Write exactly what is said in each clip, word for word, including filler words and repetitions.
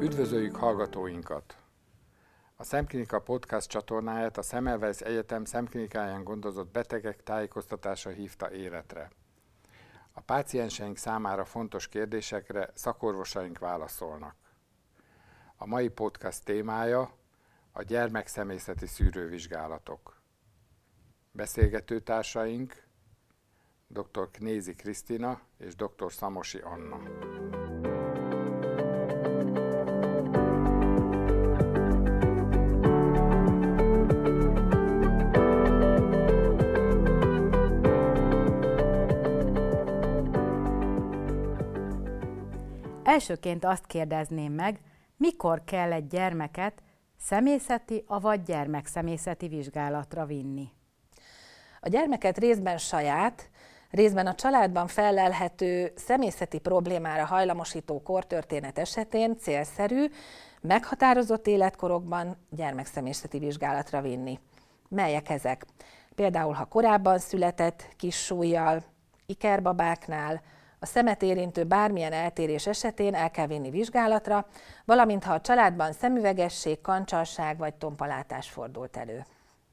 Üdvözöljük hallgatóinkat! A Szemklinika Podcast csatornáját a Semmelweis Egyetem szemklinikáján gondozott betegek tájékoztatása hívta életre. A pácienseink számára fontos kérdésekre szakorvosaink válaszolnak. A mai podcast témája a gyermekszemészeti szűrővizsgálatok. Beszélgetőtársaink dr. Knézi Krisztina és dr. Szamosi Anna. Elsőként azt kérdezném meg, mikor kell egy gyermeket szemészeti, avagy gyermekszemészeti vizsgálatra vinni? A gyermeket részben saját, részben a családban fellelhető szemészeti problémára hajlamosító kortörténet esetén célszerű, meghatározott életkorokban gyermekszemészeti vizsgálatra vinni. Melyek ezek? Például, ha korábban született, kis súllyal, ikerbabáknál, a szemet érintő bármilyen eltérés esetén el kell vinni vizsgálatra, valamint ha a családban szemüvegesség, kancsalság vagy tompalátás fordult elő.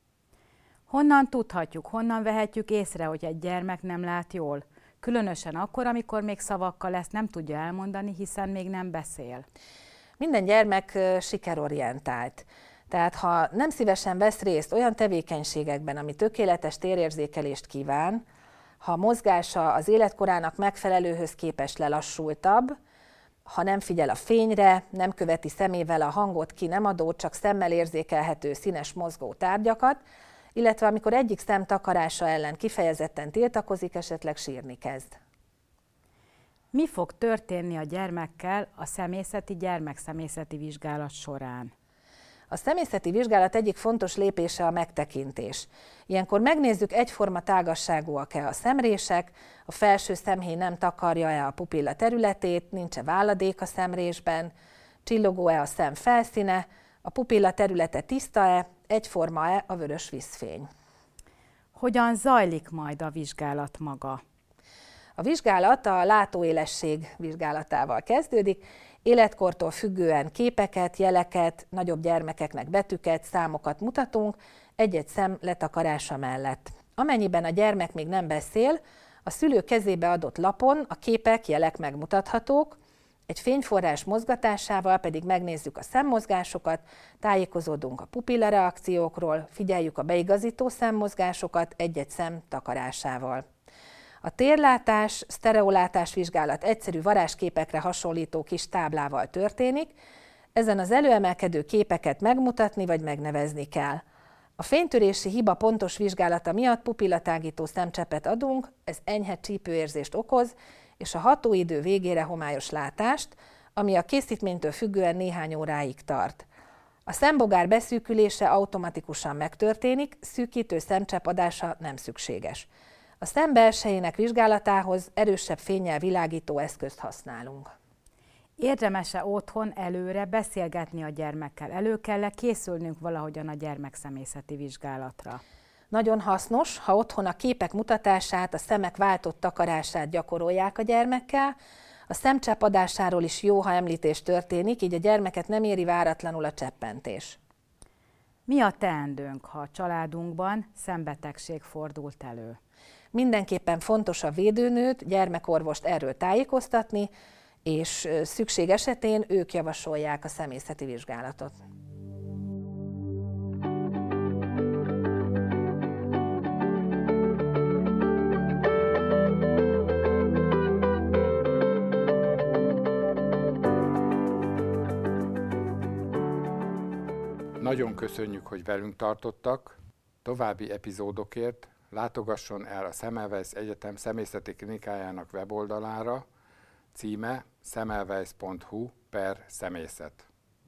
Honnan tudhatjuk, honnan vehetjük észre, hogy egy gyermek nem lát jól? Különösen akkor, amikor még szavakkal ezt nem tudja elmondani, hiszen még nem beszél. Minden gyermek sikerorientált. Tehát ha nem szívesen vesz részt olyan tevékenységekben, ami tökéletes térérzékelést kíván, ha a mozgása az életkorának megfelelőhöz képest lelassultabb, ha nem figyel a fényre, nem követi szemével a hangot ki nem adó, csak szemmel érzékelhető színes mozgó tárgyakat, illetve amikor egyik szem takarása ellen kifejezetten tiltakozik, esetleg sírni kezd. Mi fog történni a gyermekkel a szemészeti gyermekszemészeti vizsgálat során? A szemészeti vizsgálat egyik fontos lépése a megtekintés. Ilyenkor megnézzük, egyforma tágasságúak-e a szemrések, a felső szemhéj nem takarja-e a pupilla területét, nincs-e váladék a szemrésben, csillogó-e a szem felszíne, a pupilla területe tiszta-e, egyforma-e a vörös vízfény. Hogyan zajlik majd a vizsgálat maga? A vizsgálat a látóélesség vizsgálatával kezdődik. Életkortól függően képeket, jeleket, nagyobb gyermekeknek betűket, számokat mutatunk egy-egy szem letakarása mellett. Amennyiben a gyermek még nem beszél, a szülő kezébe adott lapon a képek, jelek megmutathatók, egy fényforrás mozgatásával pedig megnézzük a szemmozgásokat, tájékozódunk a pupillareakciókról, figyeljük a beigazító szemmozgásokat egy-egy szem takarásával. A térlátás, sztereolátás vizsgálat egyszerű varázsképekre hasonlító kis táblával történik, ezen az előemelkedő képeket megmutatni vagy megnevezni kell. A fénytörési hiba pontos vizsgálata miatt pupillatágító szemcseppet adunk, ez enyhe csípőérzést okoz, és a hatóidő végére homályos látást, ami a készítménytől függően néhány óráig tart. A szembogár beszűkülése automatikusan megtörténik, szűkítő szemcsepp adása nem szükséges. A szem belsejének vizsgálatához erősebb fénnyel világító eszközt használunk. Érdemes-e otthon előre beszélgetni a gyermekkel? Elő kell-e készülnünk valahogyan a gyermekszemészeti vizsgálatra? Nagyon hasznos, ha otthon a képek mutatását, a szemek váltott takarását gyakorolják a gyermekkel. A szemcsepp adásáról is jó, ha említés történik, így a gyermeket nem éri váratlanul a cseppentés. Mi a teendőnk, ha a családunkban szembetegség fordult elő? Mindenképpen fontos a védőnőt, gyermekorvost erről tájékoztatni, és szükség esetén ők javasolják a szemészeti vizsgálatot. Nagyon köszönjük, hogy velünk tartottak. További epizódokért látogasson el a Semmelweis Egyetem szemészeti klinikájának weboldalára, címe semmelweis pont hu per szemészet.